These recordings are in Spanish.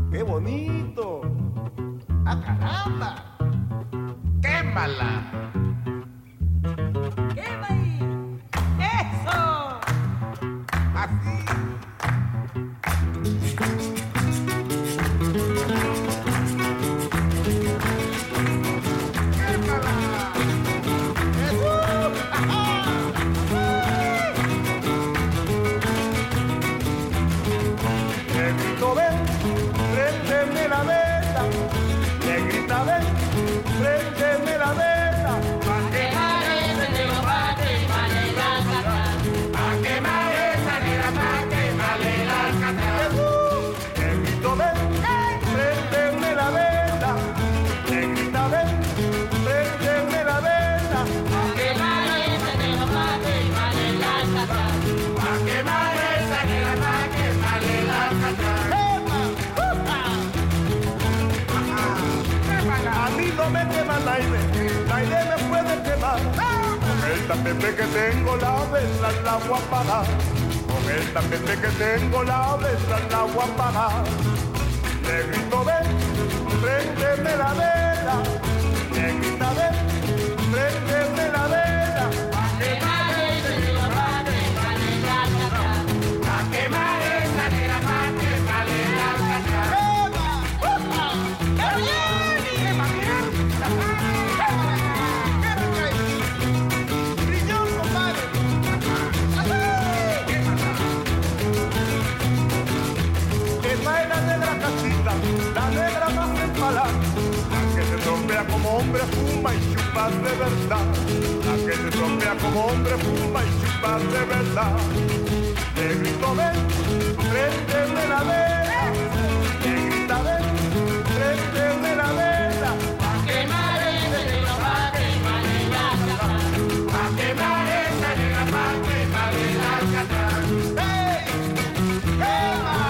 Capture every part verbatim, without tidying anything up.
¡Qué bonito! ¡Ah, caramba! ¡Quémala! ¡Quema ahí! ¡Eso! Así. Negrito, ven, préndeme la vela. Negrita, ven, préndeme la vela. Pa' quemar esa negra, pa' quemarle la alcatraz. Pa' quemar esa negra, pa' quemarle la alcatraz. Negrito, ven, préndeme la vela. Negrita, ven, préndeme la vela. Pa' quemar esa negra, pa' quemarle la alcatraz. Pa' quemar esa negra, pa' quemarle la alcatraz. A mí no me quema el aire, el aire me puede quemar. Con el tapete que tengo la vela la voy a apagar. Con el tapete que tengo la vela la voy a apagar. Negrito, ven, préndeme la vela. Negrita, ven, préndeme la vela. Pa' quemar esa negra, pa' quemarle la alcatraz. Pa' quemar esa negra, pa' quemarle la alcatraz. La negra más empalada, la que se trompea como hombre fuma y chupa de verdad. La que se trompea como hombre fuma y chupa de verdad. Negrito, ven, préndeme la vela. Negrita, ven, préndeme la vela. Pa' quemar esa negra, pa' quemarle la alcatraz. Pa' quemar esa negra, pa' quemarle la alcatraz. ¡Hey! ¡Quema!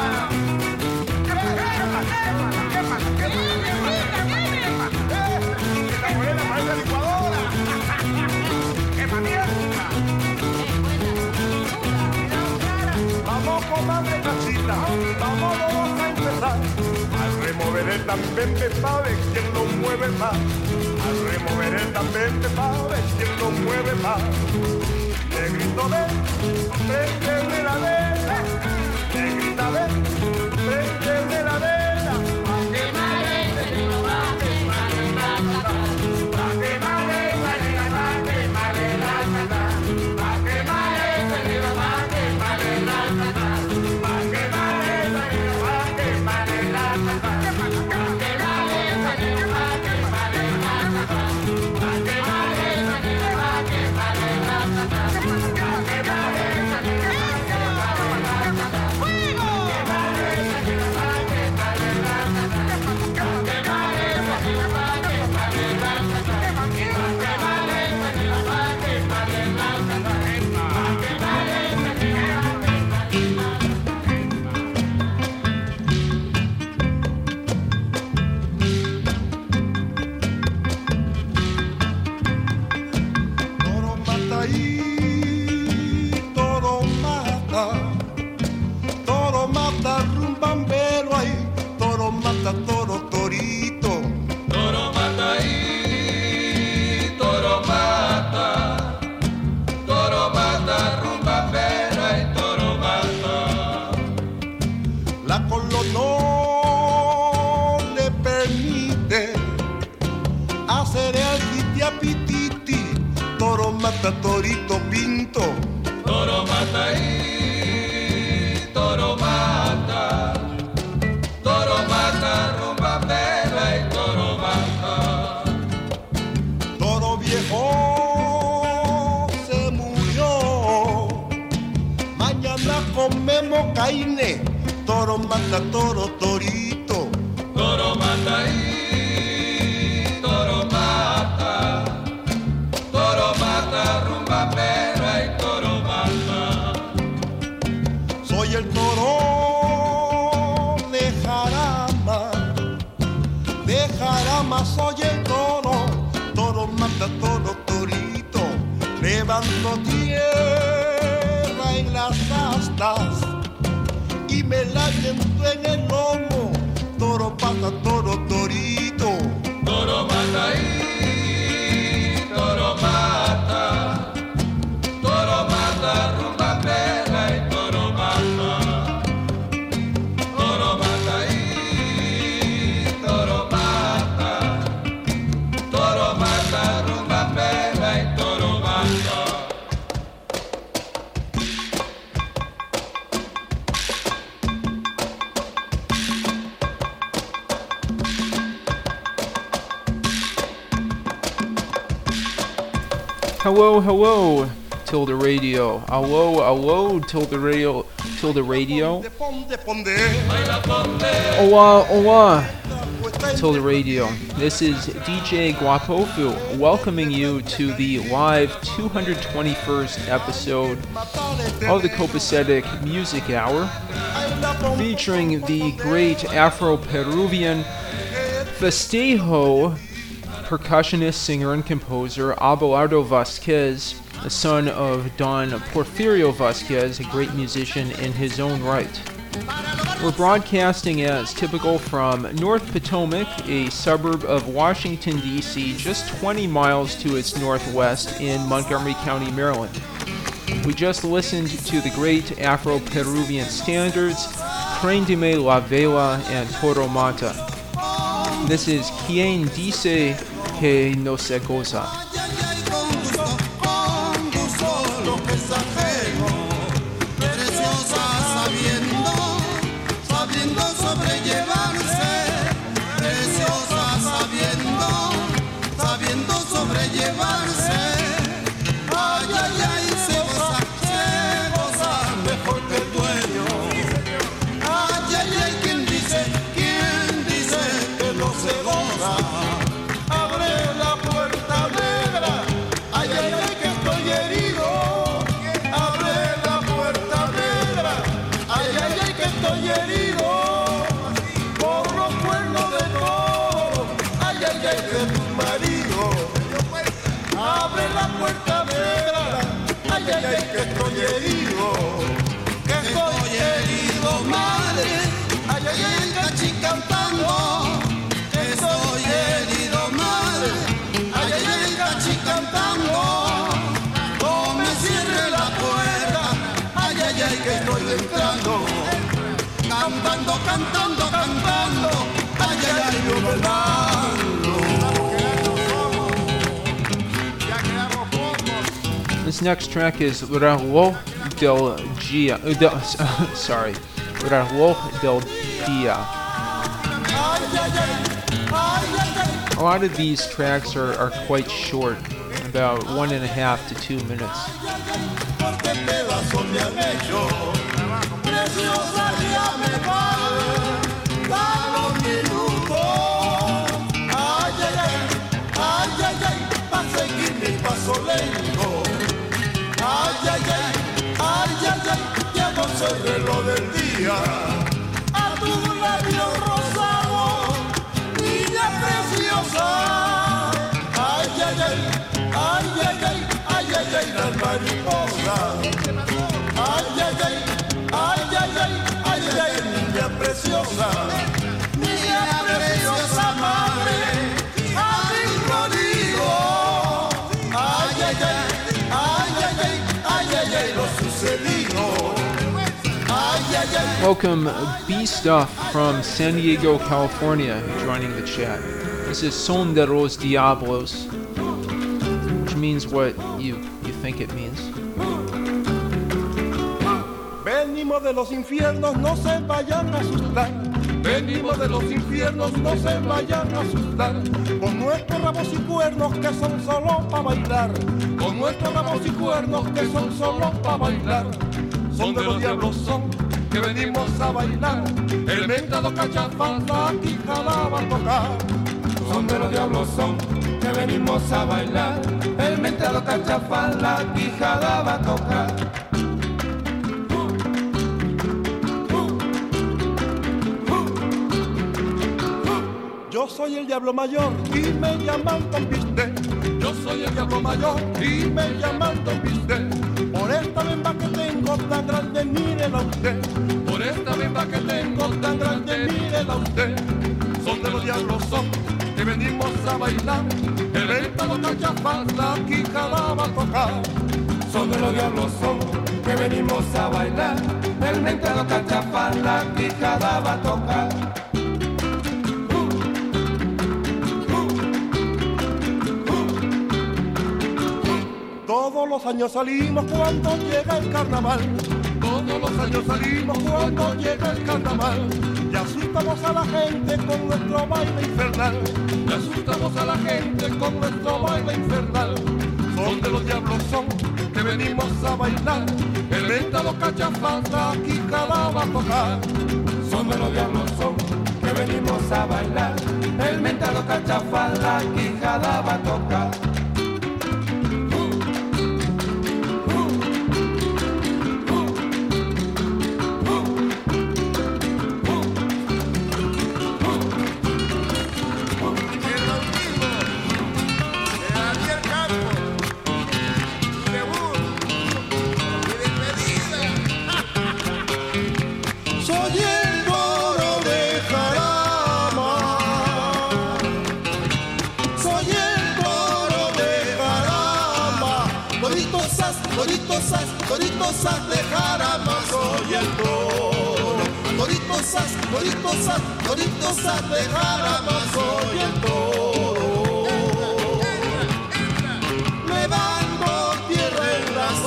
Vamos, comadre Cachita, vamos, vamos a empezar. Al remover el tambente sabe quién lo mueve más. Al remover el tambente sabe quién lo mueve más. Negrito, ven, préndeme la vela. Negrita, ven, préndeme la vela. Pa' quemar esa negra, pa' quemarle la alcatraz. Pa' quemar esa negra, pa' quemarle la alcatraz. Pa' quemar esa negra, pa' quemarle la alcatraz. Pa' quemar esa negra, pa' quemarle la alcatraz. Pa' quemar esa negra, pa' quemarle la alcatraz. Pa' quemar esa negra, pa' quemarle la alcatraz. Pa' quemar esa negra, pa' quemarle la alcatraz. ¡Fuego! Quemar esa negra, pa' quemarle la alcatraz. Quemar esa negra, pa' quemarle la alcatraz. Quemar esa negra, pa' quemarle la alcatraz. Quemar esa negra, pa' quemarle la Toro mata ahí, toro mata, toro mata rumbambero ahí, toro mata toro torito. Toro mata ahí, toro mata, toro mata rumbambero ahí, toro mata. La colo no le permite hacer el pitiapititi. Toro mata torito pinto. Toro mata ahí, toro mata, toro mata rumbambero ahí, toro mata. Toro viejo se murió. Mañana comemos carne. Toro mata toro torito. Toro mata ahí, toro mata, toro mata rumbambero ahí, toro mata. Soy el toro de Jarama, de Jarama soy el toro. Toro mata toro torito. Levanto tierra en las astas y me la siento en el lomo. Toro toro pata, toro torito. Toro mata y toro mata, toro mata, rumba pela y toro mata, toro mata y toro mata, toro mata, rumba pela y toro mata. Hello, hello, Tilde Radio. Hello, hello, Tilde Radio. Tilde Radio. Ponde, ponde, Hola, hola, Tilde Radio. This is D J Guapofu welcoming you to the live two hundred twenty-first episode of the Copacetic Music Hour, featuring the great Afro-Peruvian festejo percussionist, singer, and composer Abelardo Vasquez, the son of Don Porfirio Vasquez, a great musician in his own right. We're broadcasting as typical from North Potomac, a suburb of Washington, D C, just twenty miles to its northwest in Montgomery County, Maryland. We just listened to the great Afro-Peruvian standards, Préndeme la Vela and Toro Mata. This is Quien Dice Que No Se Goza. Que estoy herido, que estoy herido, madre. Ay, ay, ay, cachi cantando. Que estoy herido, madre. Ay, ay, ay, cachi cantando. No me cierre la puerta. Ay, ay, ay, que estoy entrando. Cantando, cantando, cantando. Ay, ay, ay, yo bailando. This next track is Reloj del Dia. Uh, del, sorry, Reloj del Dia. A lot of these tracks are, are quite short, about one and a half to two minutes. Ay, ay, ay, ay, ay, ay, ya no se el reloj del día. A tu labio rosado, niña preciosa. Ay, ay, ay, ay, ay, ay, ay, ay, ay, las mariposas. Ay, ay, ay, ay, ay, ay, ay, ay, niña preciosa. Niña preciosa, madre, a mi rodillo. Ay, ay, ay. Welcome, B Stuff from San Diego, California, joining the chat. This is Son de los Diablos, which means what you, you think it means. Venimos de los infiernos, no se vayan a asustar. Venimos de los infiernos, no se vayan a asustar. Con nuestros ramos y cuernos que son solo para bailar. Con nuestros ramos y cuernos que son solo para bailar. Son de los diablos, son que venimos a bailar. El mentado cachafán, la quijada va a tocar. Son de los diablos, son que venimos a bailar. El mentado cachafán, la quijada va a tocar. Yo soy el diablo mayor y me llaman Don Piste. Yo soy el diablo mayor y me llaman Don Piste. Por esta bemba que tengo tan grande, mírela usted. Por esta bemba que tengo tan grande, mírela usted. los diablos son que venimos a bailar. El venta los cachafas, la quijada va a tocar. Son de los diablos son que venimos a bailar. El mentado cachafaz, la quijada va a tocar. Todos los años salimos cuando llega el carnaval. Todos los años salimos cuando llega el carnaval. Y asustamos a la gente con nuestro baile infernal. Y asustamos a la gente con nuestro baile infernal. Son de los diablos son que venimos a bailar. El venta los cachafas, la quijada va a tocar. Son de los diablos son que venimos a bailar. El mentado cachafaz, la quijada va a tocar. Toritosas de Jarama, soy el toro. Toritosas, toritosas, toritosas de Jarama, soy el toro. Levando tierra en las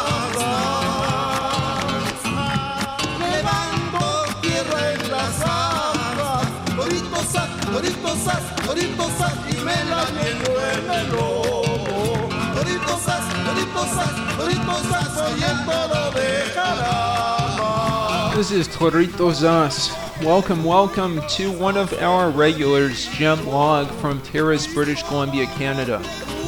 aguas, levando tierra en las aguas. Toritosas, toritosas, toritosas, y me la llevo en el lomo. Toritosas, toritosas, toritosas, soy el toro de Jarama. This is Toritosas. Welcome, welcome to one of our regulars, Jem Log from Terrace, British Columbia, Canada.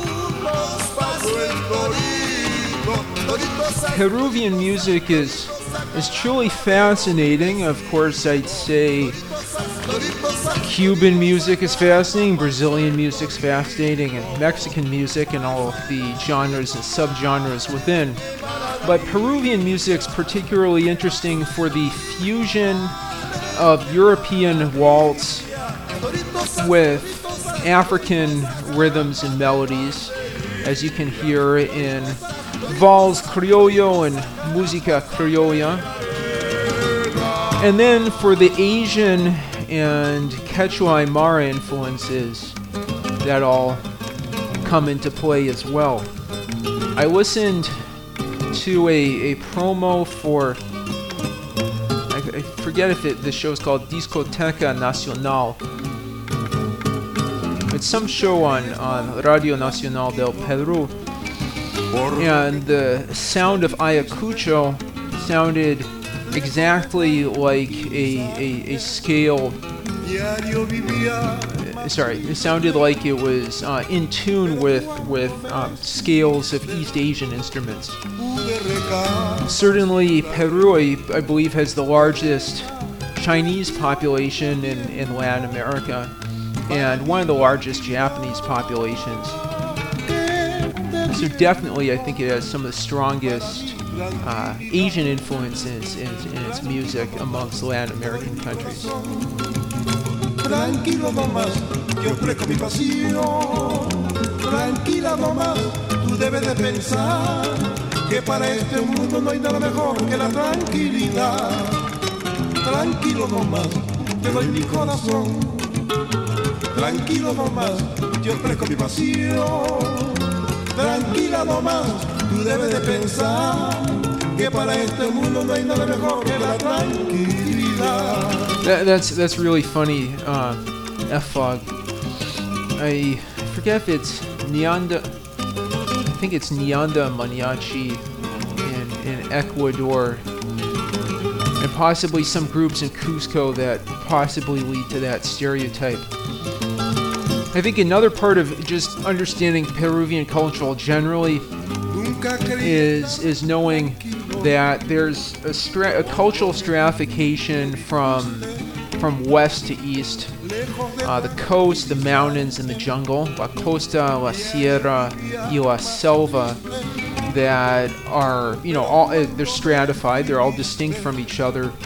Peruvian music is is truly fascinating. Of course, I'd say Cuban music is fascinating, Brazilian music's fascinating, and Mexican music and all of the genres and subgenres within. But Peruvian music's particularly interesting for the fusion of European waltz with African rhythms and melodies, as you can hear in Vals Criollo and Música Criolla. And then for the Asian and Quechua Aymara influences that all come into play as well. I listened to a, a promo for, I, I forget if it, the show is called Discoteca Nacional. It's some show on, on Radio Nacional del Peru. And the sound of Ayacucho sounded exactly like a, a, a scale. Uh, sorry, it sounded like it was uh, in tune with with um, scales of East Asian instruments. Certainly, Peru, I, I believe, has the largest Chinese population in, in Latin America, and one of the largest Japanese populations. So definitely, I think it has some of the strongest uh, Asian influences in, in its music amongst Latin American countries. Tranquilo nomás, yo ofrezco mi pasión. Tranquila nomás, tú debes de pensar que para este mundo no hay nada mejor que la tranquilidad. Tranquilo nomás, te doy mi corazón. Tranquilo nomás, yo ofrezco mi pasión. Tranquila nomás, tú debes de pensar que para este mundo no hay nada mejor que la tranquilidad. That, that's that's really funny, uh, F-Fog. I forget if it's Nyanda, I think it's Nyanda Mariachi in, in Ecuador, and possibly some groups in Cusco that possibly lead to that stereotype. I think another part of just understanding Peruvian culture generally is is knowing that there's a, stra- a cultural stratification from from west to east. Uh, the coast, the mountains, and the jungle, la costa, la sierra, y la selva, that are, you know, all uh, they're stratified. They're all distinct from each other,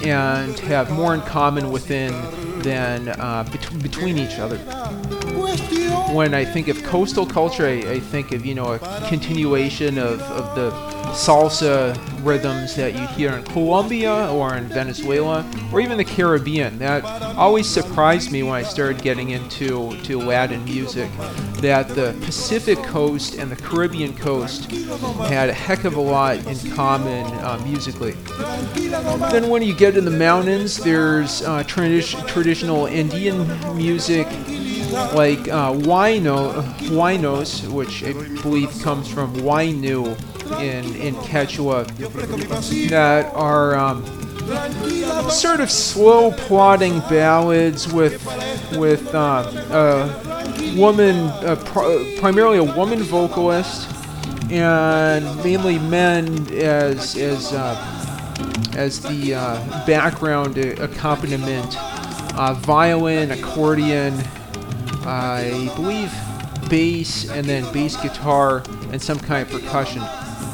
and have more in common within than uh, bet- between each other. When I think of coastal culture, I, I think of, you know, a continuation of, of the salsa rhythms that you hear in Colombia or in Venezuela or even the Caribbean. That always surprised me when I started getting into to Latin music, that the Pacific coast and the Caribbean coast had a heck of a lot in common uh, musically. Then when you get in the mountains, there's uh, tradi- traditional Indian music like uh, Huayno, Huaynos, which I believe comes from Huaynu in, in Quechua, that are um, sort of slow plodding ballads with with uh, a woman, uh, pr- primarily a woman vocalist, and mainly men as as uh, as the uh, background accompaniment, uh, violin, accordion, I believe bass, and then bass guitar and some kind of percussion.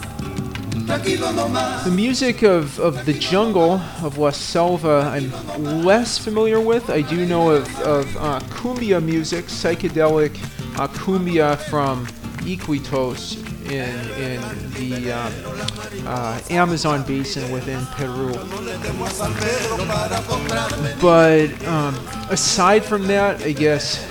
The music of, of the jungle of La Selva I'm less familiar with. I do know of, of uh, cumbia music, psychedelic uh, cumbia from Iquitos in, in the um, uh, Amazon basin within Peru. But um, aside from that, I guess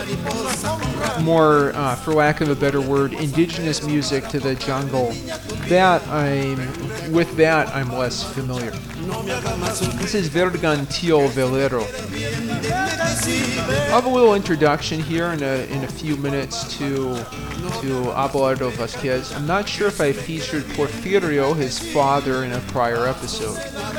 more, uh, for lack of a better word, indigenous music to the jungle. That I'm, with that I'm less familiar. This is Vergantillo Velero. I'll have a little introduction here in a in a few minutes to to Abelardo Vasquez. I'm not sure if I featured Porfirio, his father, in a prior episode.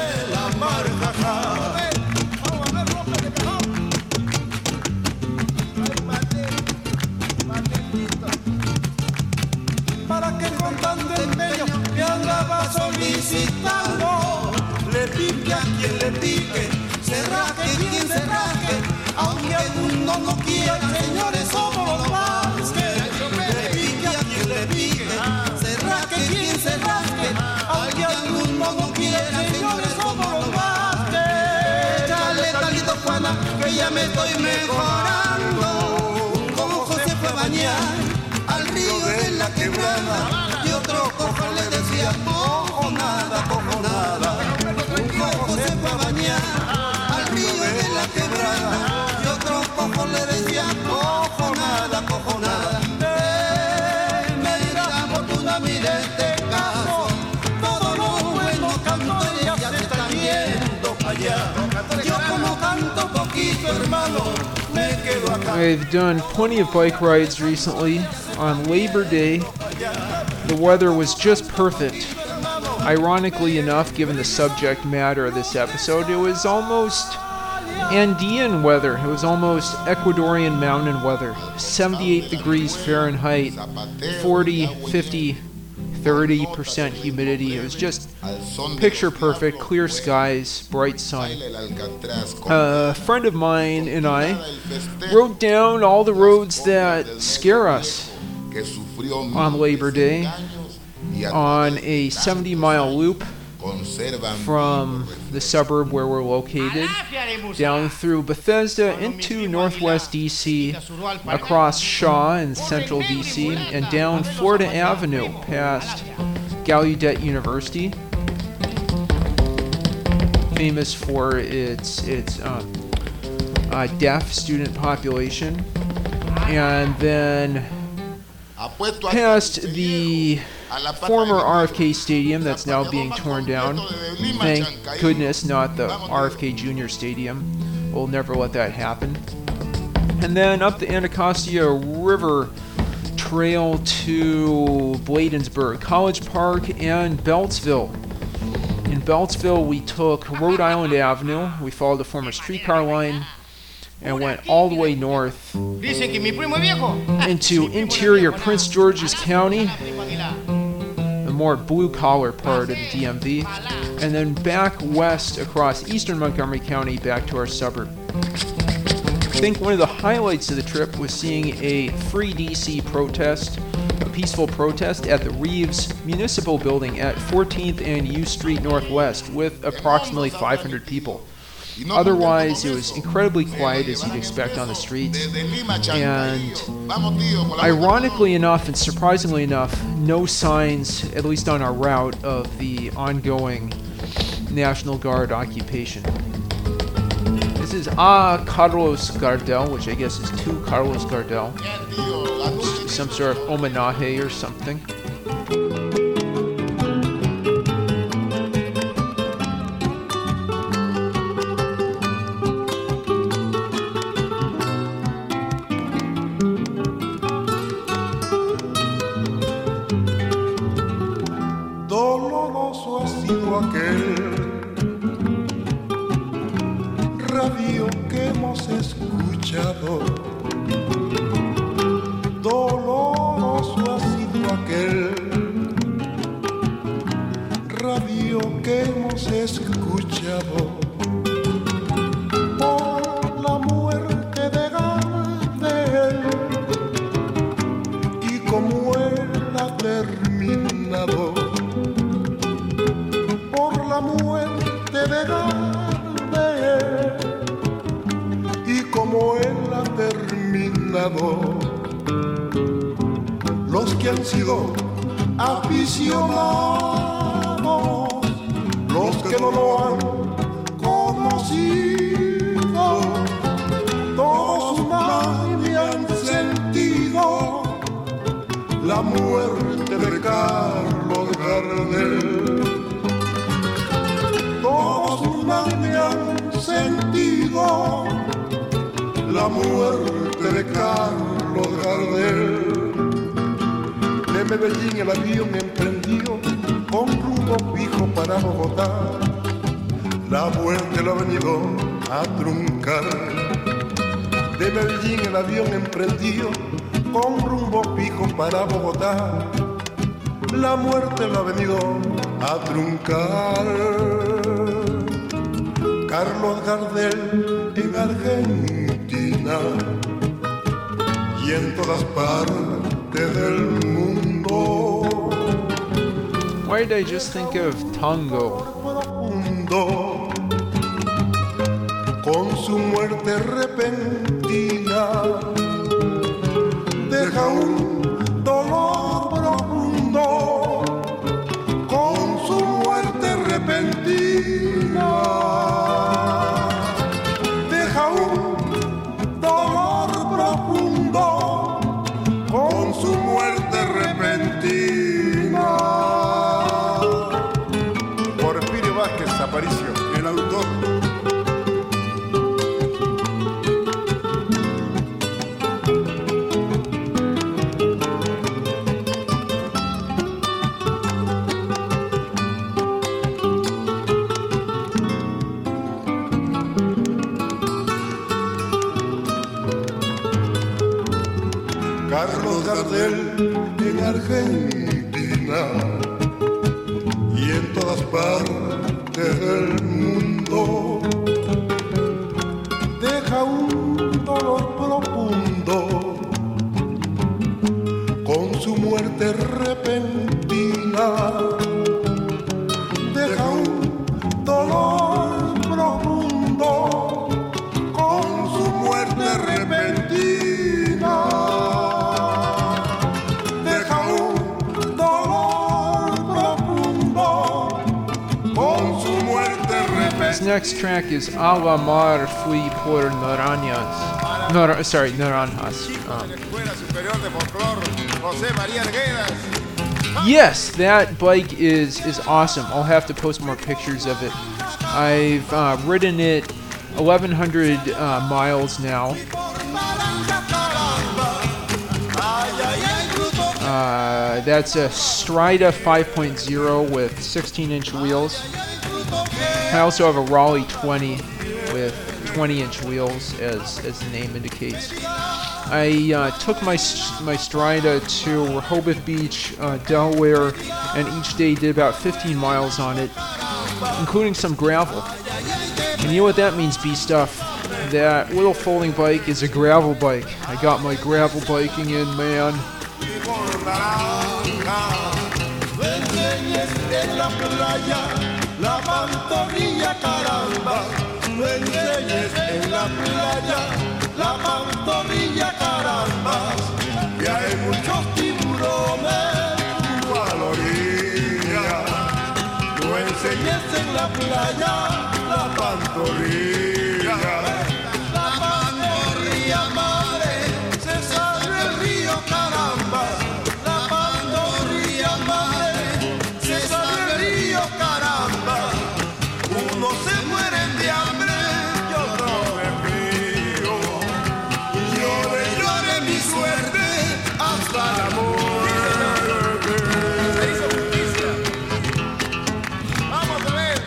Solicitando, le pique a quien le pique, se raje quien se raje, aunque el mundo no quiera, señores, somos los Vázquez. Le pique a quien le pique, se raje quien se raje, aunque el mundo no quiera, señores, somos los Vázquez. Dale, talito Juana, que ya me estoy mejorando, como José fue a bañar al río de la quebrada, y otro cojo le decía, cojo nada, cojo nada. Un cojo se fue a bañar al río de la quebrada, y otro cojo le decía, cojo nada, cojo nada. Eh, me dirá fortuna, mire este caso, todos los buenos cantores ya se están yendo para allá. Yo como canto poquito, hermano, me quedo acá. I've done plenty of bike rides recently. On Labor Day, the weather was just perfect. Ironically enough, given the subject matter of this episode, it was almost Andean weather. It was almost Ecuadorian mountain weather. seventy-eight degrees Fahrenheit, forty, fifty, thirty percent humidity. It was just picture perfect, clear skies, bright sun. A friend of mine and I wrote down all the roads that scare us on Labor Day on a seventy mile loop from the suburb where we're located down through Bethesda into northwest D C, across Shaw in central D C, and down Florida Avenue past Gallaudet University, famous for its its um, uh, deaf student population, and then past the former R F K Stadium that's now being torn down. Thank goodness not the R F K Junior Stadium. We'll never let that happen. And then up the Anacostia River Trail to Bladensburg, College Park, and Beltsville. In Beltsville, we took Rhode Island Avenue. We followed the former streetcar line and went all the way north into interior Prince George's County, the more blue-collar part of the D M V, and then back west across eastern Montgomery County back to our suburb. I think one of the highlights of the trip was seeing a free D C protest peaceful protest at the Reeves Municipal Building at fourteenth and U Street Northwest with approximately five hundred people. Otherwise, it was incredibly quiet, as you'd expect on the streets. And ironically enough, and surprisingly enough, no signs, at least on our route, of the ongoing National Guard occupation. This is A Carlos Gardel, which I guess is to Carlos Gardel. Some sort of homenaje or something. Doloroso ha sido aquel radio que hemos escuchado. Doloroso ha sido aquel radio que hemos escuchado por la muerte de Gardel y como él ha terminado. Por la muerte de Gardel y como él ha terminado, los que han sido aficionados, los que no lo han conocido, todos unánime han sentido la muerte de Carlos Gardel. Todos unánime han sentido la muerte de Carlos Gardel. De Medellín el avión emprendió con rumbo fijo para Bogotá. La muerte lo ha venido a truncar. De Medellín el avión emprendió con rumbo fijo para Bogotá. La muerte lo ha venido a truncar. Carlos Gardel en Argentina y en todas partes del mundo. Why did I just think of Tango? Profundo, con su muerte repentina, deja un dolor profundo. Con su muerte repentina, deja un dolor profundo. Con su muerte repentina. Porfirio Vázquez Aparicio, el autor. Carlos Gardel en Argentina y en todas partes del mundo, deja un dolor profundo. Con su muerte repentina, deja un dolor profundo. Con su muerte repentina, This next track is A la Mar Fui por Naranjas. Nar- sorry, Naranjas. Um, yes, that bike is, is awesome. I'll have to post more pictures of it. I've uh, ridden it eleven hundred uh, miles now. Uh, that's a Strida five point oh with sixteen inch wheels. I also have a Raleigh twenty with twenty inch wheels, as as the name indicates. I uh, took my my Strida to Rehoboth Beach, uh, Delaware, and each day did about fifteen miles on it, including some gravel. And you know what that means, B-Stuff? That little folding bike is a gravel bike. I got my gravel biking in, man. con naranja. Me enseñes en la playa la pantorrilla, caramba. Me enseñes en la playa la pantorrilla, caramba. Y hay muchos tiburones junto a la orilla. No enseñes en la playa la pantorrilla. La pantorrilla, madre, se sale el río, caramba. La pantorrilla, madre, se sale el río, caramba. Unos se mueren de hambre y otros de frío. Llore, llore mi suerte hasta la muerte. Se hizo justicia. Vamos a ver.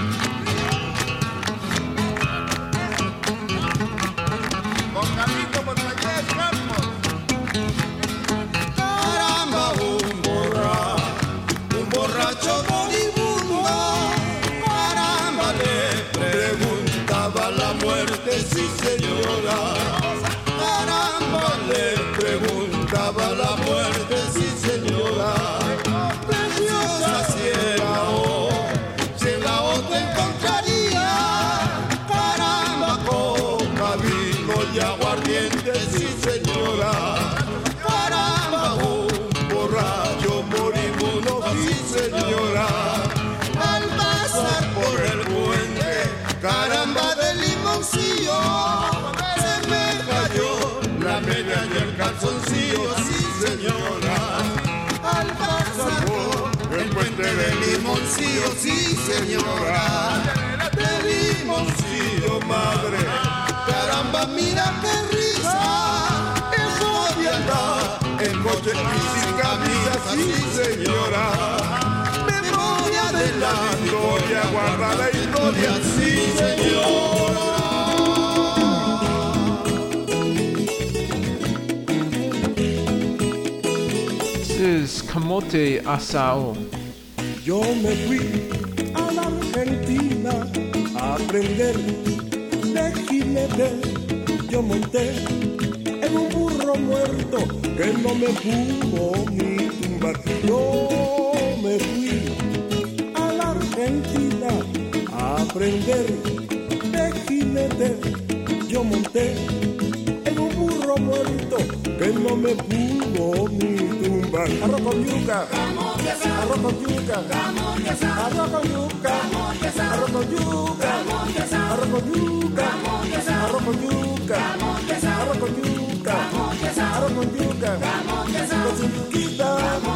Con Carlito Montañez Campos. Caramba, un borracho, un borracho moribundo. Caramba, le preguntaba la muerte, sí señora. Caramba, le preguntaba la muerte, sí señora. Preciosa si era o, si en la otra encontraría. Caramba, coca, vino y aguardiente, sí señora. Caramba, un borracho moribundo, sí señora. Al pasar por el puente, caramba de limoncillo, se me cayó la media y el calzoncillo, sí señora. Al pasar por el puente de limoncillo, sí señora. De limoncillo, madre, caramba, mira qué risa. Eso de andar en coche y sin camisa, sí señora. Memoria de la historia, guarda la historia, sí señora. This is Camote Asao. Yo me fui a la Argentina a aprender de jinete. Yo monté en un burro muerto que no me pudo ni tumbar. Yo me fui a la Argentina a aprender de jinete. Yo monté en un burro muerto que no me pudo ni tumbar. Arroz con yuca, arroz con yuca, arroz con yuca, arroz con yuca, arroz con yuca, arroz con yuca, arroz con yuca, arroz con yuca, con su yuquita.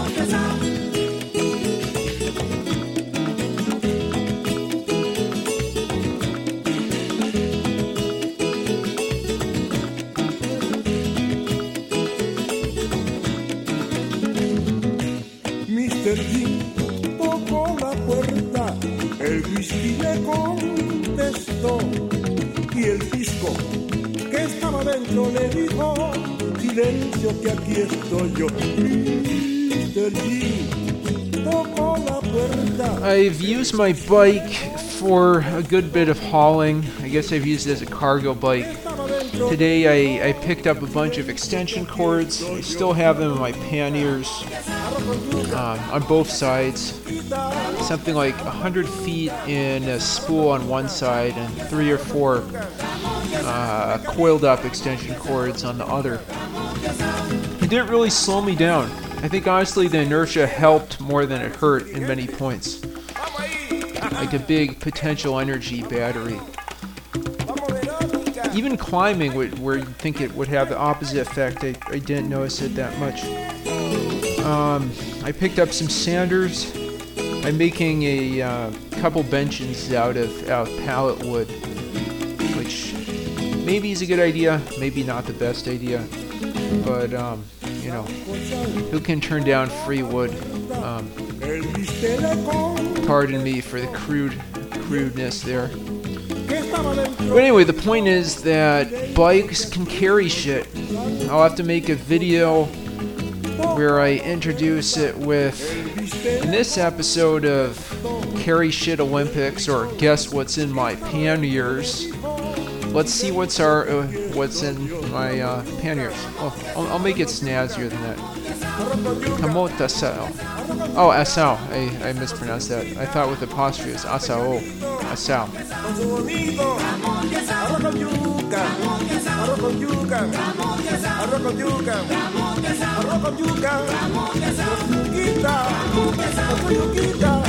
mister Jim tocó la puerta, el whisky le contestó y el pisco que estaba dentro le dijo: silencio que aquí estoy yo. mister Jim tocó la puerta. I've used my bike for a good bit of hauling. I guess I've used it as a cargo bike. Today I, I picked up a bunch of extension cords. I still have them in my panniers um, on both sides. Something like one hundred feet in a spool on one side and three or four uh, coiled up extension cords on the other. It didn't really slow me down. I think honestly the inertia helped more than it hurt in many points. Like a big potential energy battery. Even climbing, would, where you'd think it would have the opposite effect, I, I didn't notice it that much. Um, I picked up some sanders. I'm making a uh, couple benches out of, out of pallet wood, which maybe is a good idea, maybe not the best idea. But, um, you know, who can turn down free wood? Um, pardon me for the crude crudeness there. But anyway, the point is that bikes can carry shit. I'll have to make a video where I introduce it with, in this episode of Carry Shit Olympics, or Guess What's in My Panniers. Let's see what's our uh, what's in my uh, panniers. Oh, I'll, I'll make it snazzier than that. Camote asao. Oh, asao. I, I mispronounced that. I thought with apostrophe it was asao. Asao. Con su bonito arroz con yuca, arroz con yuca, arroz con yuca, arroz con yuca, con yuquita, con yuquita.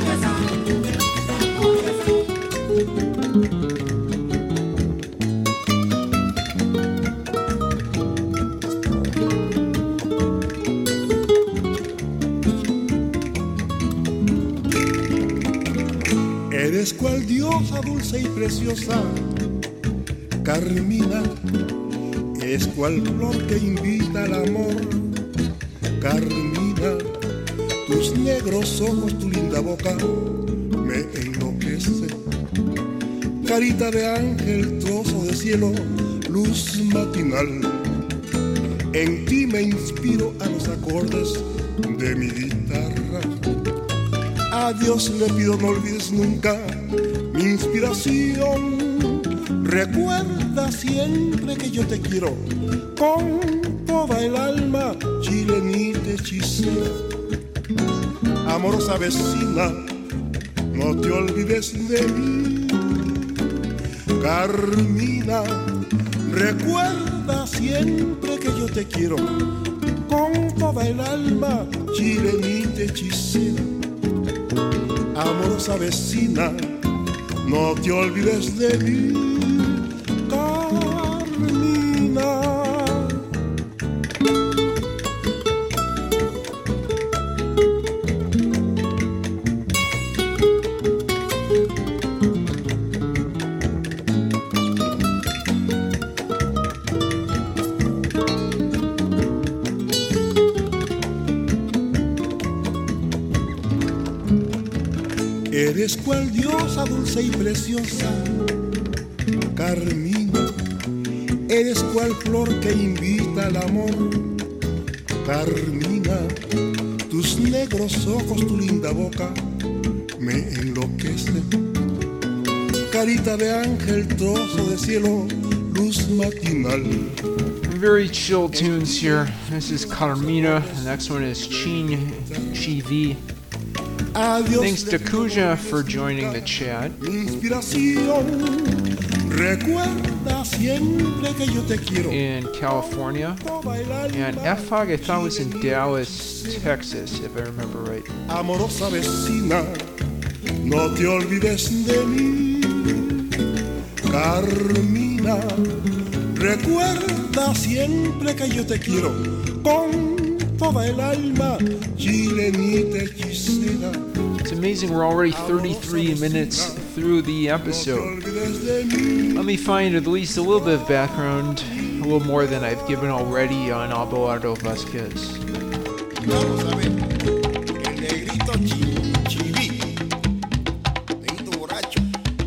Eres cual diosa dulce y preciosa, Carmina, es cual flor que invita al amor, Carmina, tus negros ojos, tu linda boca me enloquece, carita de ángel, trozo de cielo, luz matinal, en ti me inspiro a los acordes de mi guitarra. A Dios le pido no olvides nunca mi inspiración. Recuerda siempre que yo te quiero con toda el alma, chilenita hechicera. Amorosa vecina, no te olvides de mí. Carmina, recuerda siempre que yo te quiero con toda el alma, chilenita hechicera. Amorosa vecina, no te olvides de mí, Carmina. Eres cual diosa dulce y preciosa, Carmina, eres cual flor que invita al amor, Carmina, tus negros ojos, tu linda boca me enloquece, carita de ángel, trozo de cielo, luz matinal. Very chill tunes here. This is Carmina. The next one is Chin Chivi. Thanks to Kuja for joining the chat. In California. And F-Hog I thought was in Dallas, Texas, if I remember right. Amorosa vecina, no te olvides de mí. Carmina, recuerda siempre que yo te quiero con toda el alma, chilenita hechicera. It's amazing we're already thirty-three minutes through the episode. Let me find at least a little bit of background, a little more than I've given already on Abelardo Vasquez. Vamos a ver, el negrito Chinchiví, negrito borracho.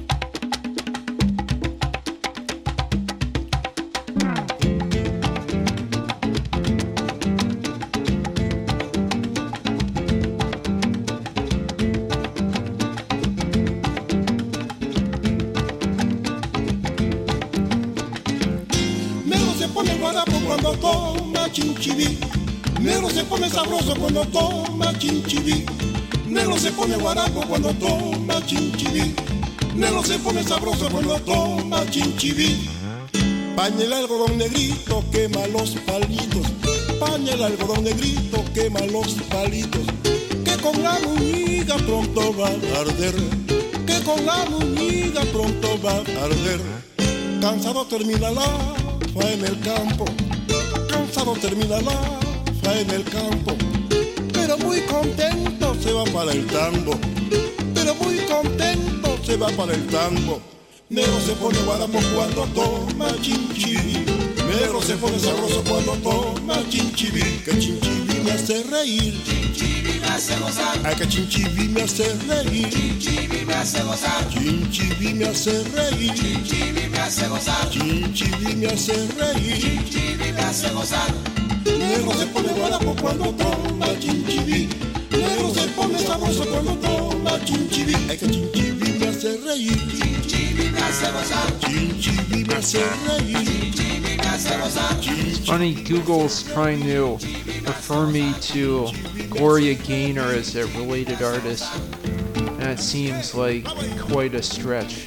Cuando toma chinchiví, negro se pone sabroso cuando toma chinchiví, negro se pone guarapo cuando toma chinchiví, negro se pone sabroso cuando toma chinchiví. Paña el algodón negrito, quema los palitos, paña el algodón negrito, quema los palitos, que con la muñiga pronto va a arder, que con la muñiga pronto va a arder. Cansado termina la fa en el campo, cansado termina la fa en el campo, pero muy contento se va para el tango, pero muy contento se va para el tango. Negro se pone guarapo cuando toma chinchiví, negro se pone sabroso cuando toma chinchiví, que chinchiví me hace reír, chinchiví me hace gozar, ay que chinchiví me hace reír, chinchiví me hace gozar, chinchiví me hace reír, chinchiví me hace gozar, chinchiví me hace reír, chinchiví me hace gozar. Negro se pone guarapo cuando toma chinchiví, negro se pone sabroso cuando toma chinchiví, ay que chinchiví me hace reír, chinchiví me hace gozar, chinchiví me hace reír, chinchiví me hace gozar. It's funny, Google's trying to refer me to Gloria Gaynor as a related artist. That seems like quite a stretch.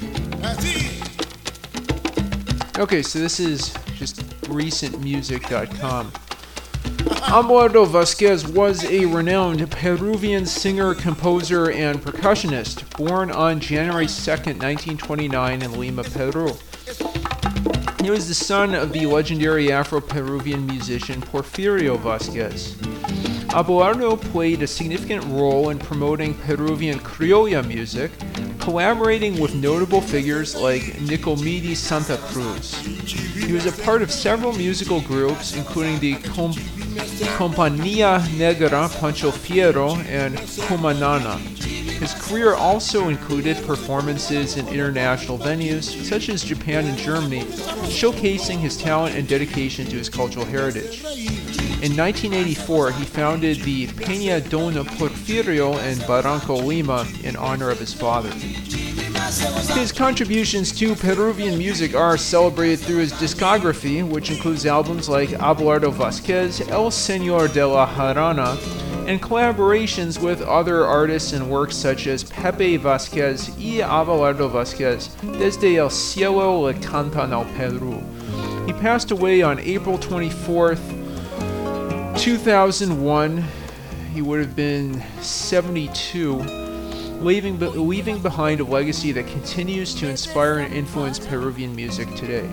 Okay, so this is just recent music dot com. Abelardo Vasquez was a renowned Peruvian singer, composer, and percussionist, born on January second, nineteen twenty-nine in Lima, Peru. He was the son of the legendary Afro-Peruvian musician Porfirio Vasquez. Abelardo played a significant role in promoting Peruvian criolla music, collaborating with notable figures like Nicomedi Santa Cruz. He was a part of several musical groups, including the Com- Compañía Negra Pancho Fierro and Cumanana. His career also included performances in international venues, such as Japan and Germany, showcasing his talent and dedication to his cultural heritage. In nineteen eighty-four, he founded the Peña Don Porfirio in Barranco, Lima, in honor of his father. His contributions to Peruvian music are celebrated through his discography, which includes albums like Abelardo Vasquez, El Señor de la Jarana, and collaborations with other artists and works such as Pepe Vasquez y Abelardo Vasquez, Desde el Cielo le Cantan al Perú. He passed away on April twenty-fourth, two thousand one. He would have been seventy-two, leaving, be- leaving behind a legacy that continues to inspire and influence Peruvian music today.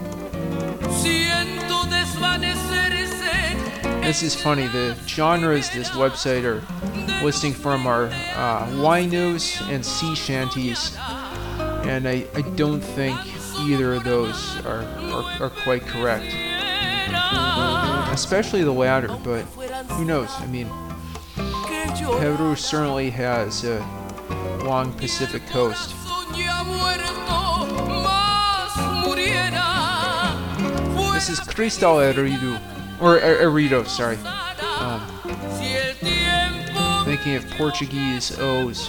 This is funny, the genres this website are listing from are uh, Y News and sea shanties, and I, I don't think either of those are, are, are quite correct. Especially the latter, but who knows? I mean, Peru certainly has a long Pacific coast. This is Cristal Herido, or Herido, sorry. Um, thinking of Portuguese O's.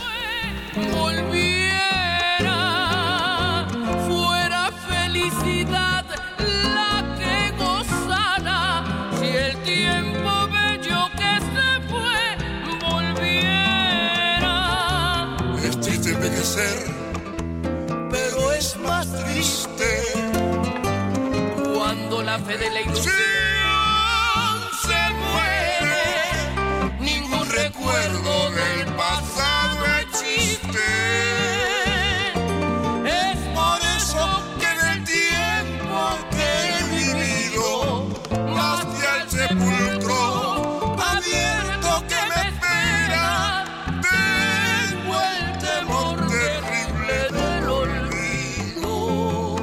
Pero es más triste cuando la fe de la ilusión se muere, ningún recuerdo del pasado existe. Es por eso que en el tiempo que he vivido, más que al sepulcro abierto que me espera, tengo el temor terrible del olvido.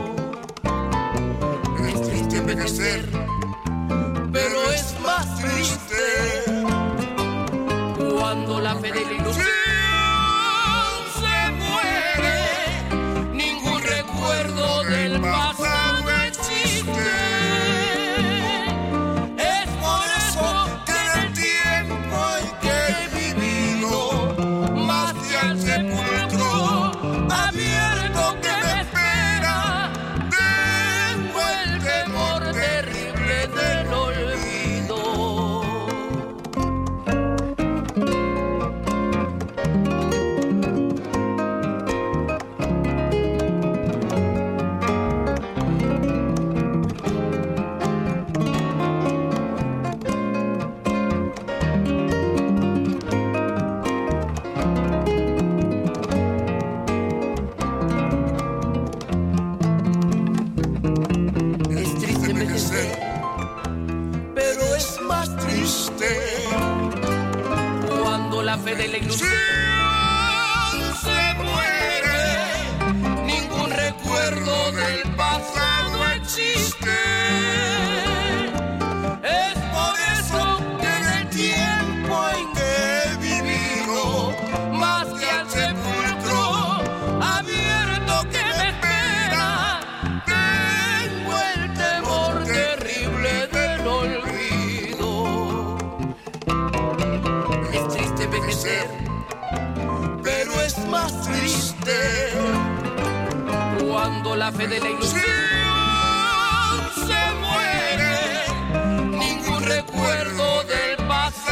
Es triste envejecer, pero es más triste cuando la fe de la ilusión se muere, ningún recuerdo del pasado existe. Es por eso que en el tiempo en que he vivido, más que al sepulcro abierto que me espera, tengo el temor terrible del olvido. Es triste envejecer, pero es más triste cuando la fe de la ilusión se muere, ningún recuerdo del pasado existe. Es por eso que en el tiempo en que he vivido, más que al sepulcro abierto que me espera, tengo el temor terrible del olvido. Es triste envejecer, pero es más triste cuando la fe de la ilusión se muere, ningún recuerdo del pasado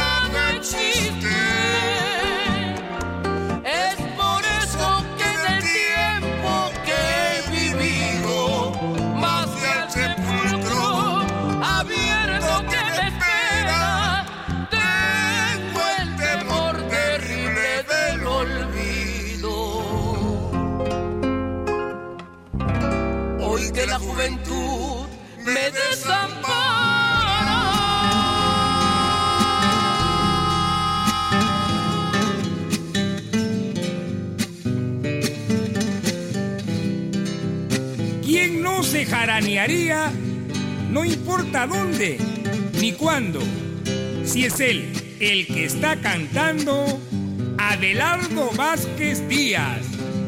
porque la juventud me desampara. ¿Quién no se jaranearía? No importa dónde ni cuándo, si es él el que está cantando, Abelardo Vázquez Díaz.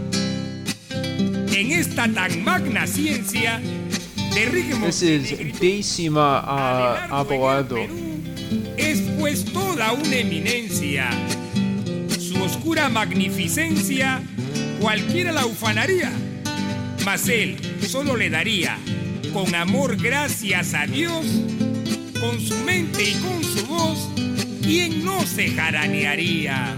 En esta tan magna ciencia de ritmo. This is Décima uh, Abelardo. Es pues toda una eminencia. Su oscura magnificencia cualquiera la ufanaría, mas él solo le daría con amor gracias a Dios, con su mente y con su voz. ¿Quién no se jaranearía?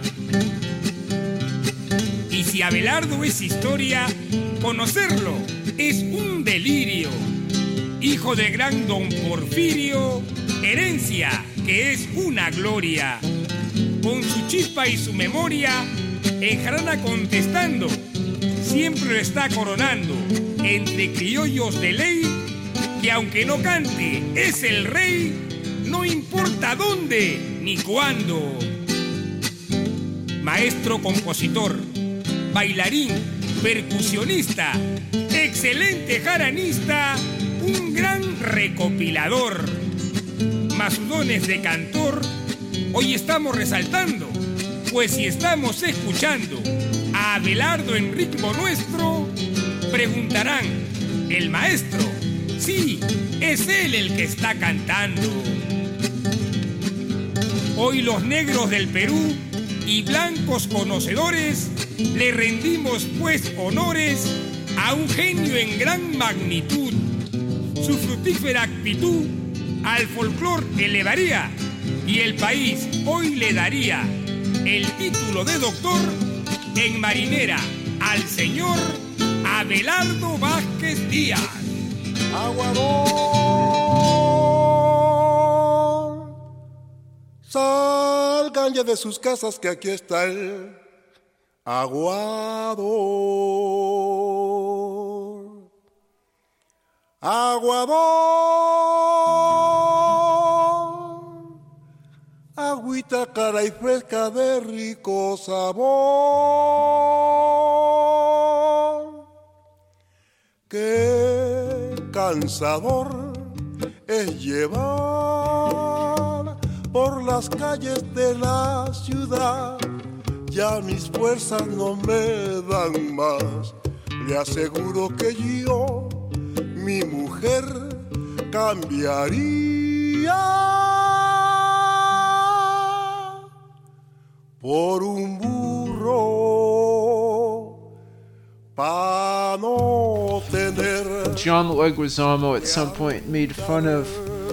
Y si Abelardo es historia, conocerlo es un delirio. Hijo de gran don Porfirio, herencia que es una gloria. Con su chispa y su memoria, en jarana contestando, siempre lo está coronando entre criollos de ley, que aunque no cante es el rey, no importa dónde ni cuándo. Maestro compositor, bailarín, percusionista, excelente jaranista, un gran recopilador. Mas sus dones de cantor hoy estamos resaltando, pues si estamos escuchando a Abelardo en ritmo nuestro, preguntarán, ¿el maestro? Sí, es él el que está cantando. Hoy los negros del Perú y blancos conocedores le rendimos pues honores a un genio en gran magnitud. Su fructífera actitud al folclor elevaría y el país hoy le daría el título de doctor en marinera al señor Abelardo Vázquez Díaz. Aguador, salgan ya de sus casas que aquí está el aguador. Aguador, agüita cara y fresca de rico sabor. Qué cansador es llevar por las calles de la ciudad. Ya mis fuerzas no me dan más. Le aseguro que yo, mi mujer, cambiaría por un burro pa' no tener. John Leguizamo at some point made fun of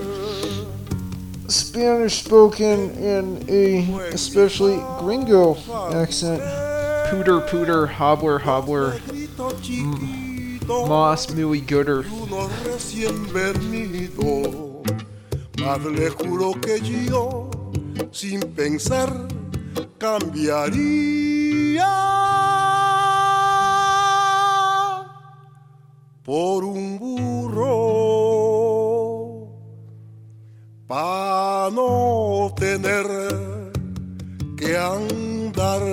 Spanish spoken in a especially gringo accent. Pooter, pooter, hobbler, hobbler, m- moss, muy gooder. Uno recién venido, mas le juro que yo, sin pensar, cambiaría por un burro pa' no tener que andar,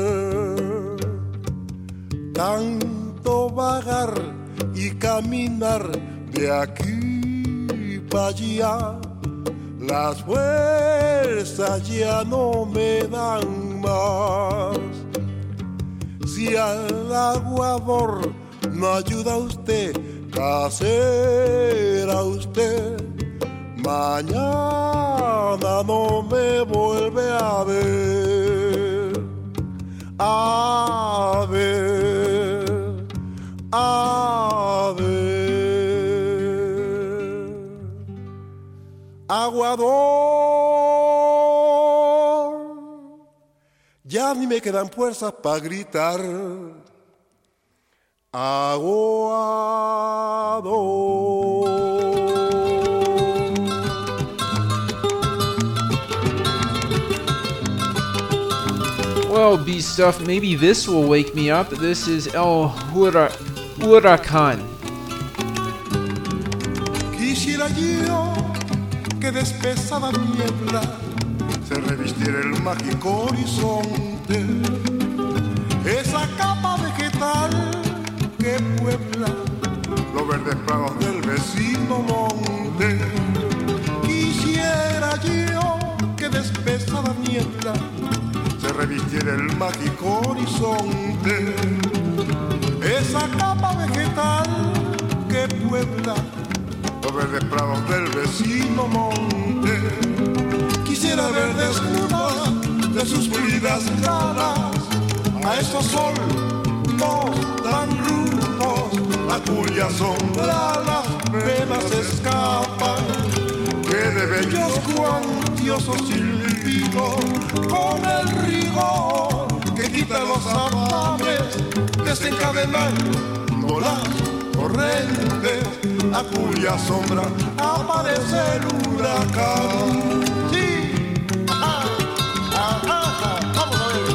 tanto vagar y caminar de aquí para allá. Las fuerzas ya no me dan más. Si al aguador no ayuda usted, casera usted, mañana no me vuelve a ver, a ver, a ver. Aguador, ya ni me quedan fuerzas para gritar. Aguador. Well, B stuff, maybe this will wake me up. This is El Hura- Huracan. Quisiera yo que de espesada niebla se revistiera el mágico horizonte, esa capa vegetal que puebla los verdes prados del vecino monte. Quisiera yo que de espesada niebla se revistiera el mágico horizonte, esa capa vegetal que puebla los verdes prados del vecino monte. Quisiera ver desnudas de sus pulidas caras a esos solos tan rujos, a cuya sombra las venas escapan, que de bellos cuantiosos silbidos con el rigor que quita los afables, desencadenando las corrientes, a cuya sombra aparece el huracán. Sí, ajá, ajá, ajá. Vamos a ver.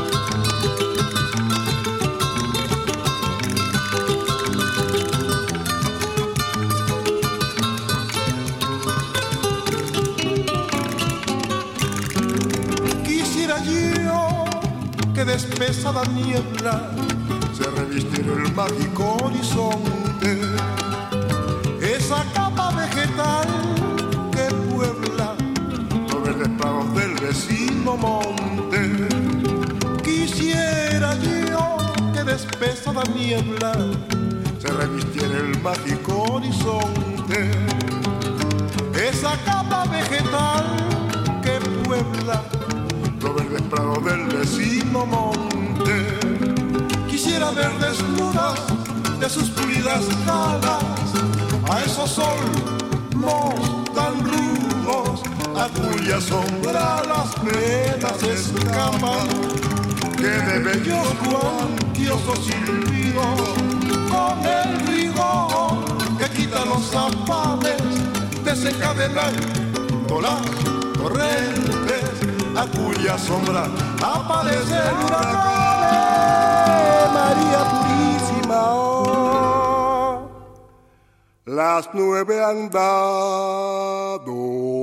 Quisiera yo que de espesada niebla se revistiera el mágico horizonte, esa capa vegetal que puebla los verdes prados del vecino monte. Quisiera yo que de espesada niebla se revistiera el mágico horizonte, esa capa vegetal que puebla los verdes prados del vecino monte. Quisiera ver desnudas de sus pulidas alas a esos solos tan rudos, a cuya sombra las venas escapan, que de bellos cuantiosos silbidos con el rigor que quita los afables, desencadenando las corrientes, a cuya sombra aparece el huracán. María Purísima, oh, las nueve han dado.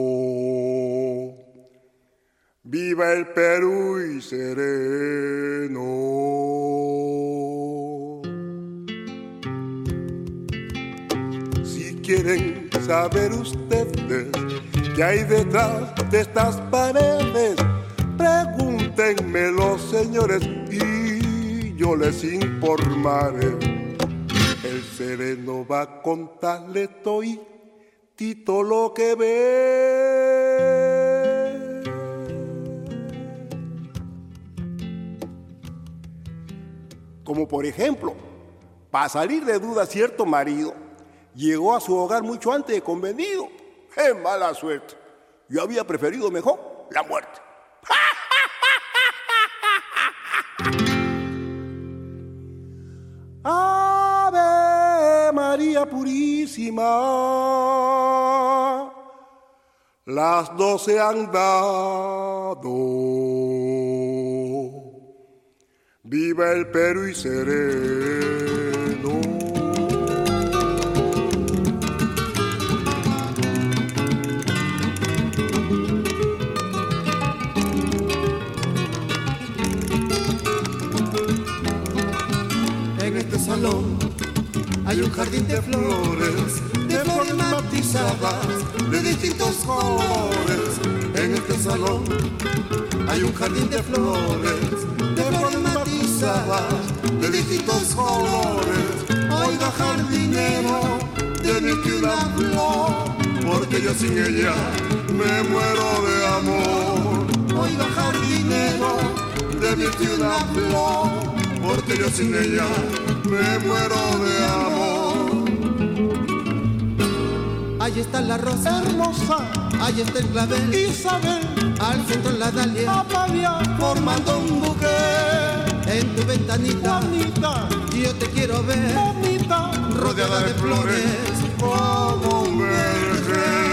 Viva el Perú y sereno. Si quieren saber ustedes qué hay detrás de estas paredes, pregúntenme los señores y yo les informaré. El sereno va a contarle todito lo que ve. Como por ejemplo, para salir de duda cierto marido llegó a su hogar mucho antes de convenido. ¡Qué mala suerte! Yo había preferido mejor la muerte. Ave María Purísima, las doce han dado. Viva el Perú y sereno. en este salón hay un jardín de flores, de flores matizadas de distintos colores. En este salón hay un jardín de flores, de flores matizadas de distintos colores. Oiga, jardinero, deme que una flor, porque yo sin ella me muero de amor. Oiga, jardinero, Deme que una flor, porque yo sin ella me muero de amor. ahí está la rosa hermosa, ahí está el clavel Isabel, al centro la dalia Amalia, formando un buque en tu ventanita, bonita, yo te quiero ver, bonita, rodeada de flores como un vergel.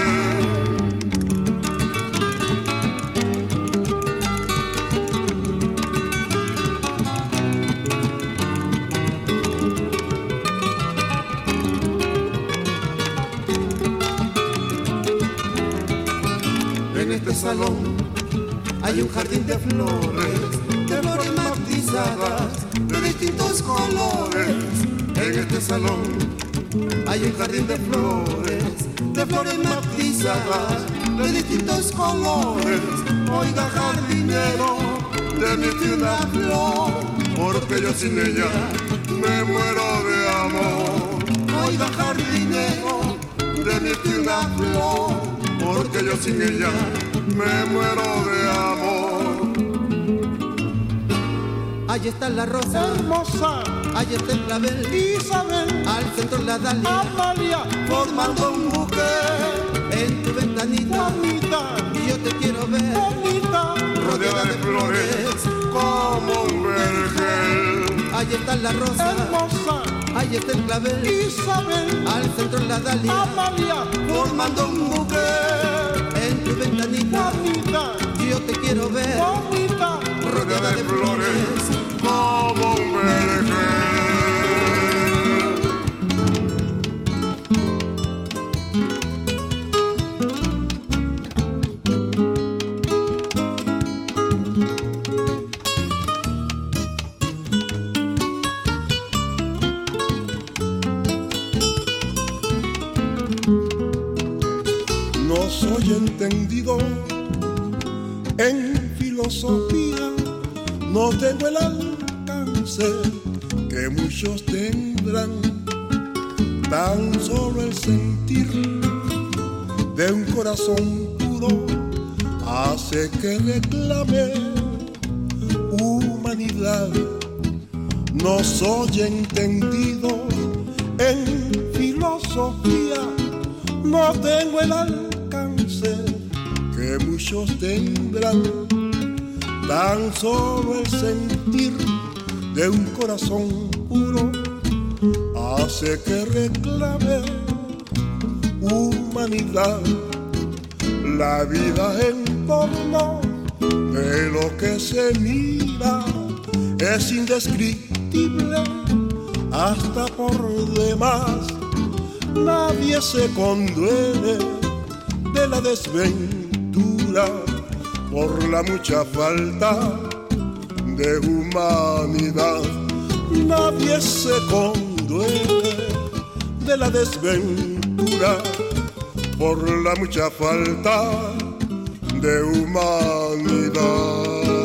este salón hay un jardín de flores, de flores matizadas, de distintos colores. En este salón hay un jardín de flores, de flores matizadas, de distintos colores. Oiga, jardinero, deme una flor, porque yo sin ella me muero de amor. Oiga, jardinero, deme una flor, porque yo sin ella me muero de amor. Ahí está la rosa hermosa, ahí está el clavel, Isabel, al centro la dalia, Amalia, formando un buque en tu ventanita. bonita, Y yo te quiero ver bonita, rodeada de flores como un vergel. ahí está la rosa, hermosa, ahí está el clavel, Isabel, al centro la dalia, Amalia, formando un buque en tu ventanita. bonita, Y yo te quiero ver bonita, Rodeada de flores como un vergel. No soy entendido en filosofía, no tengo el alcance que muchos tendrán. Tan solo el sentir de un corazón puro hace que reclame humanidad. No soy entendido en filosofía, no tengo el alcance que muchos tendrán. Tan solo el sentir de un corazón puro hace que reclame humanidad. La vida en torno de lo que se mira es indescriptible hasta por demás. Nadie se conduele de la desventura por la mucha falta de humanidad. Nadie se conduele de la desventura por la mucha falta de humanidad.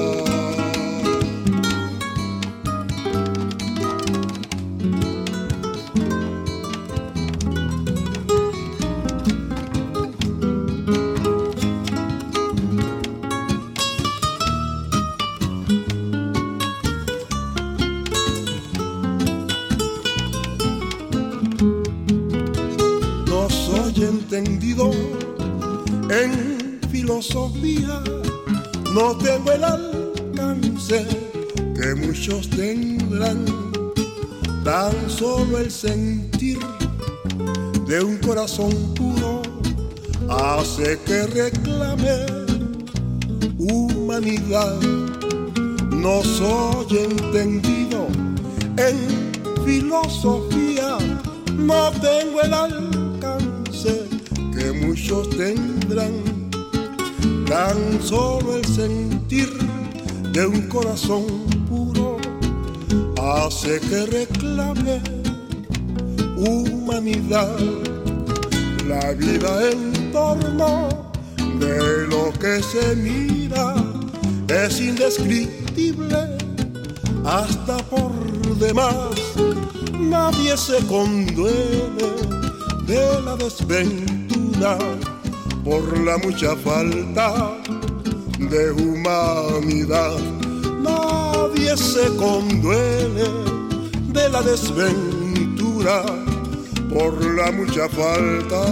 Entendido en filosofía, no tengo el alcance que muchos tendrán. Tan solo el sentir de un corazón puro hace que reclame humanidad. No soy entendido en filosofía, no tengo el alcance que muchos tendrán. Tan solo el sentir de un corazón puro hace que reclame humanidad. La vida en torno de lo que se mira es indescriptible hasta por demás. Nadie se conduele de la desventura por la mucha falta de humanidad. Nadie se conduele de la desventura por la mucha falta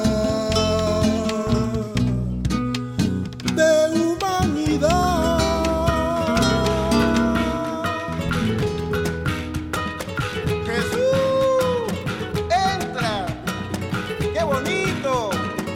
de humanidad. Jesús, entra, qué bonito.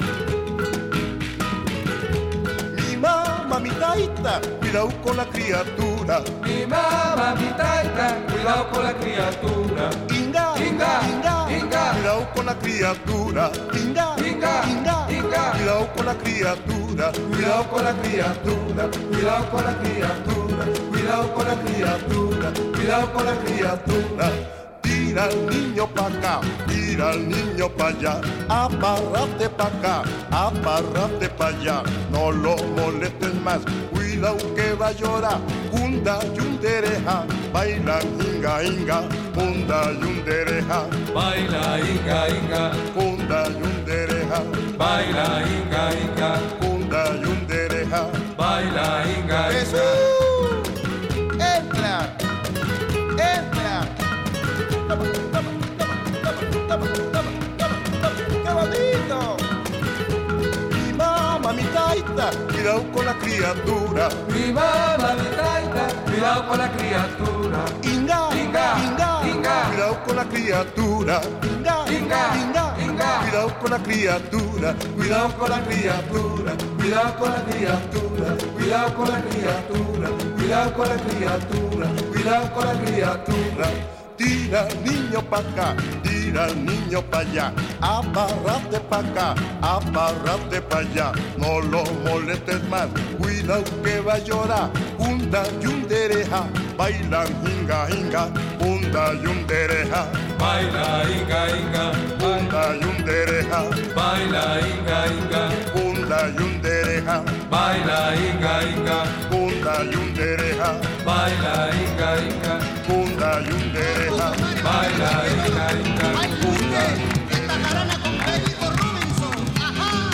Mi mamá, mi taita, cuidado con la criatura. Mi mamá, mi taita, cuidado con la criatura. Inga, Inga, inga, inga, cuidado con la criatura. Inga, inga, inga, inga, cuidado con la criatura, cuidado con la criatura, cuidado con la criatura, cuidado con la criatura, cuidado con la criatura. Tira al niño pa' acá, tira al niño pa' allá, apárrate pa' acá, apárrate pa' allá, no lo molestes más, cuidado que va a llorar, hunda yundereja, baila inga inga, hunda yundereja, baila inga inga, hunda yundereja, baila inga inga, hunda yundereja, baila inga inga. Entra, entra. ¡Qué bonito! Mi mamá, mi taita, cuidado con la criatura. Mi mamá, mi taita, cuidado con la criatura. Inga, inga, inga, inga, cuidado con la criatura. Inga, inga, inga, inga, cuidado con la criatura. Cuidado con la criatura. Cuidado con la criatura. Cuidado con la criatura. Cuidado con la criatura. Cuidado con la criatura. Tira al niño pa' acá, tira al niño pa' allá, apárrate pa' acá, apárrate pa' allá, no lo molestes más, cuidado que va a llorar, hunda yundereja, baila inga inga, hunda yundereja, baila inga inga, hunda yundereja, baila inga inga, hunda yundereja, baila inga inga, hunda yundereja, baila inga inga, hunda yundereja, baila inga inga, hunda. Esta jarana con Pedro Robinson. Ajá.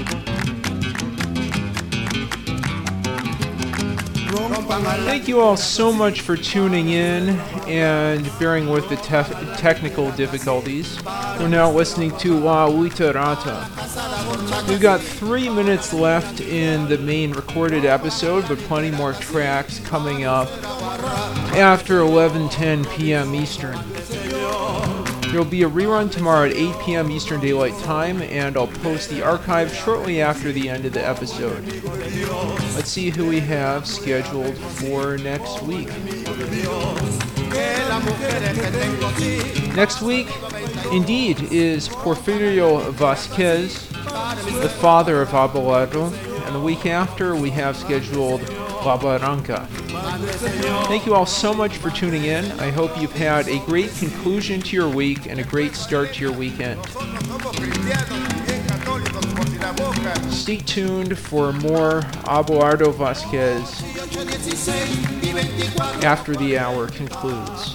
Thank you all so much for tuning in and bearing with the te- technical difficulties. We're now listening to La Literata. We've got three minutes left in the main recorded episode, but plenty more tracks coming up after eleven ten p.m. Eastern. There will be a rerun tomorrow at eight p.m. Eastern Daylight Time, and I'll post the archive shortly after the end of the episode. Let's see who we have scheduled for next week. Next week, indeed, is Porfirio Vasquez, the father of Abelardo, and the week after we have scheduled La Barranca. Thank you all so much for tuning in. I hope you've had a great conclusion to your week and a great start to your weekend. Stay tuned for more Abelardo Vasquez after the hour concludes.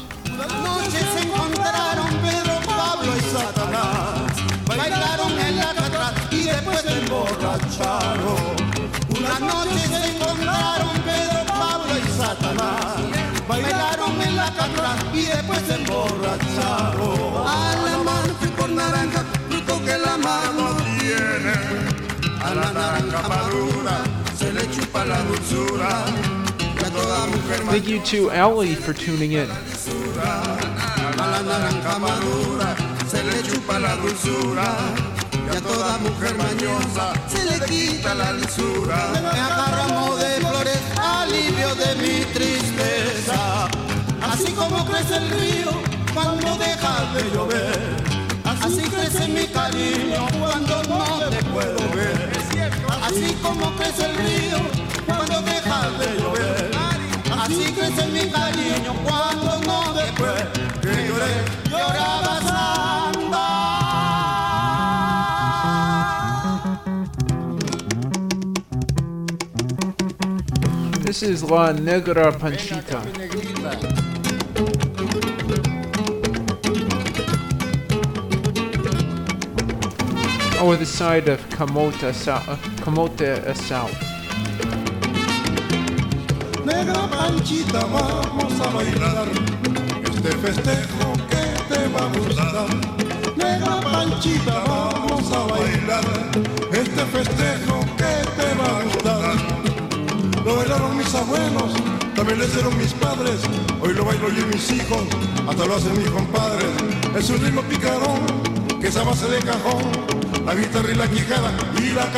Una noche se encontraron Pedro, Pablo y Satanás. Bailaron en la catra y después se emborracharon. A la mano fui por naranja, fruto que la mano tiene. A la naranja madura se le chupa la dulzura. Y a toda mujer madura. Thank you to Ellie for tuning in. A la naranja madura se le chupa la dulzura. Y a toda mujer mañosa se le quita la lisura. Me agarramos de flores, alivio de mi tristeza. Así como crece el río cuando deja de llover. Así crece mi cariño cuando no te puedo ver. Así como crece el río cuando deja de llover. Así crece mi cariño cuando no después que lloré, lloraba samba. This is La Negra Panchita. Oh, with a side of camote asao. Camote asao. Negra Panchita, vamos a bailar este festejo que te va a gustar. Negra Panchita, vamos a bailar este festejo que te va a gustar. Lo bailaron mis abuelos, también lo hicieron mis padres. Hoy lo bailo yo y mis hijos, hasta lo hacen mis compadres. Es un ritmo picarón, que es a base de cajón, la guitarra y la quijada y la